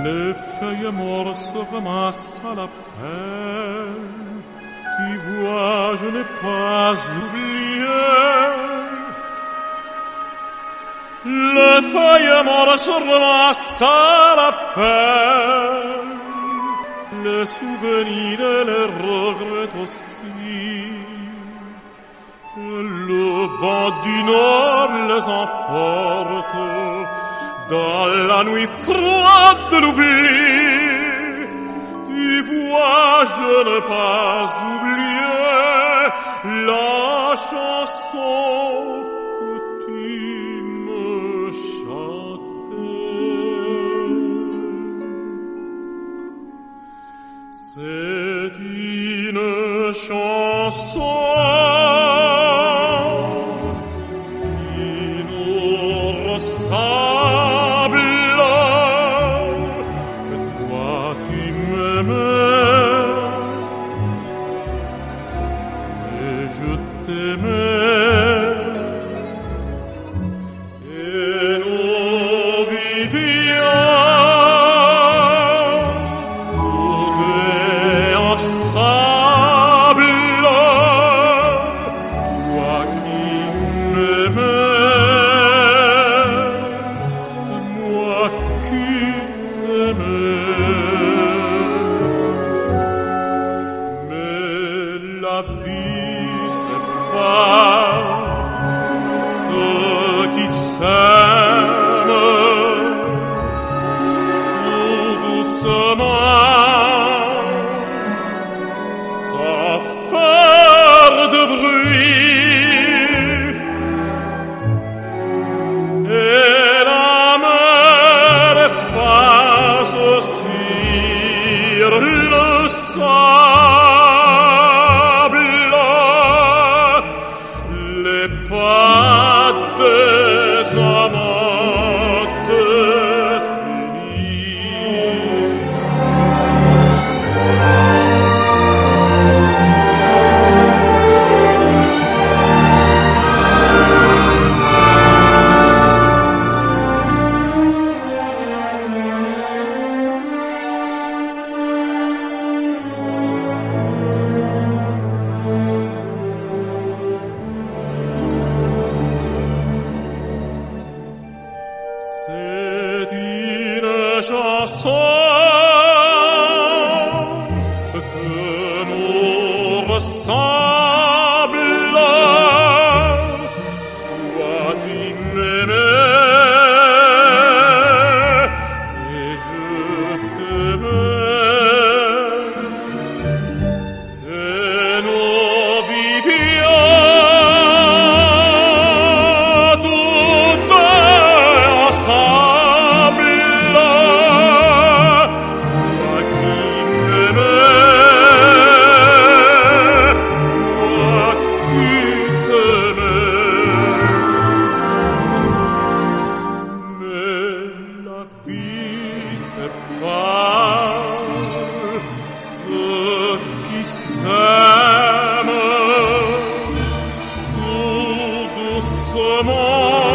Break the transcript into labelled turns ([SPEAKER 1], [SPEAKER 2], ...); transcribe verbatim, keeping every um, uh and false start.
[SPEAKER 1] Les feuilles mortes se ramassent à la peine. Tu vois, je n'ai pas oublié. Les feuilles mortes se ramassent à la peine. Les souvenirs et les regrets aussi. Le vent du nord les emporte dans la nuit froide de l'oubli. Tu vois, je n'ai pas oublié la chanson que tu me chantais. C'est une chanson qui nous ressemble. La vie, c'est pas ceux qui s'aiment tout doucement, sans faire de bruit. Et la mer passe sur le sable. Pas des amantes séniles. C'est une chanson que nous ressemble. Toi tu m'aimais et je t'aimais, et nous vivions tout ensemble. Toi qui m'aimais, toi qui t'aimais. Mais la vie, c'est pas ceux qui s'aiment tout doucement.